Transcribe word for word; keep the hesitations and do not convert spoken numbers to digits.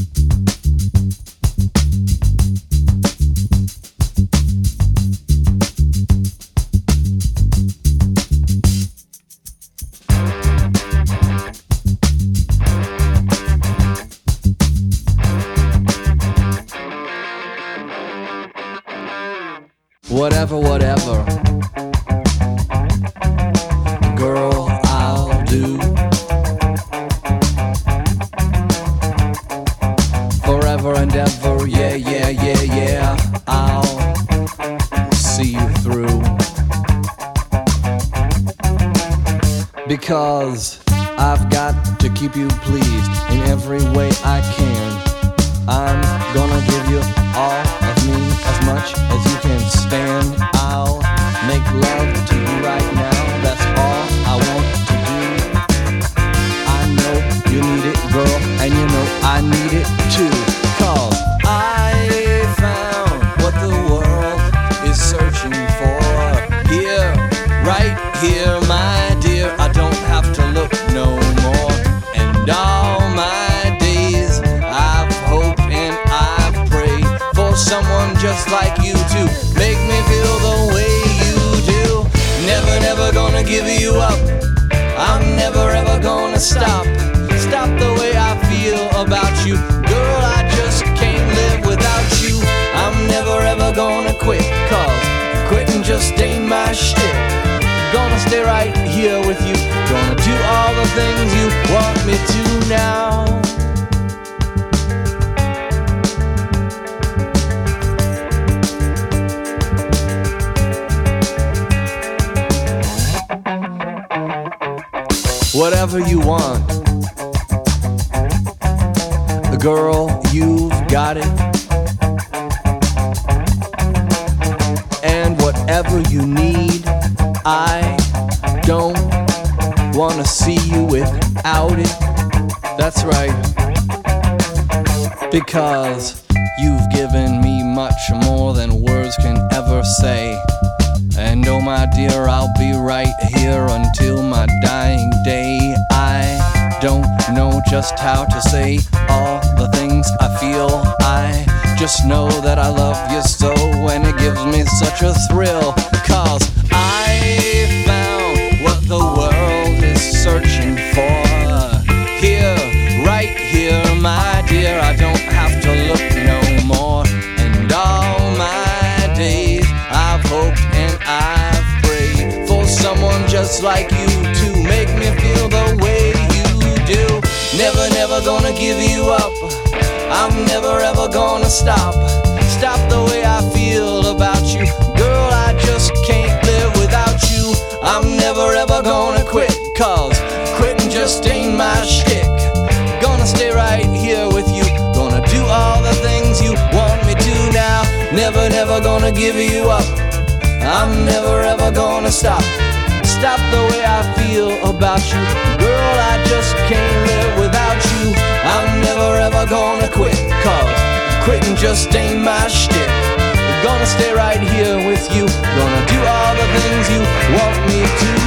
Whatever, whatever, girl, I'll do. Forever and ever, yeah, yeah, yeah, yeah, I'll see you through. Because I've got to keep you pleased in every way I can. I'm gonna give you all of me, as much as you can stand. I'll make love to you right now, that's all I want to do. I know you need it, girl, and you know I need it too. Cause I found what the world is searching for. Here, right here, my dear, I don't have to look no more. And all my days I've hoped and I've prayed for someone just like you to make me feel the way you do. Never, never gonna give you up. I'm never ever gonna stop. Stop the way I feel about you. Girl, I just can't live without you. I'm never ever gonna quit, cause quitting just ain't my shit. Gonna stay right here with you. Gonna do all the things you want me to now. Whatever you want, girl, you've got it. And whatever you need, I don't wanna see you without it. That's right. Because you've given me much more than words can ever say. And oh my dear, I'll be right here until my dying day. I don't know just how to say all the things I feel. I just know that I love you so, and it gives me such a thrill. Cause I found what the world is searching for. Here, right here, my dear, I don't have to look no more. And all my days I've hoped and I've prayed for someone just like you to make me feel the way you do. Never, never gonna give you up. I'm never ever gonna stop. Stop the way I feel about you. Girl, I just can't live without you. I'm never ever gonna quit, cause quitting just ain't my shtick. Gonna stay right here with you. Gonna do all the things you want me to now. Never, never gonna give you up. I'm never ever gonna stop. Stop the way I feel about you. Girl, I just can't live without you. I'm never ever gonna quit, cause quitting just ain't my shtick. Gonna stay right here with you. Gonna do all the things you want me to.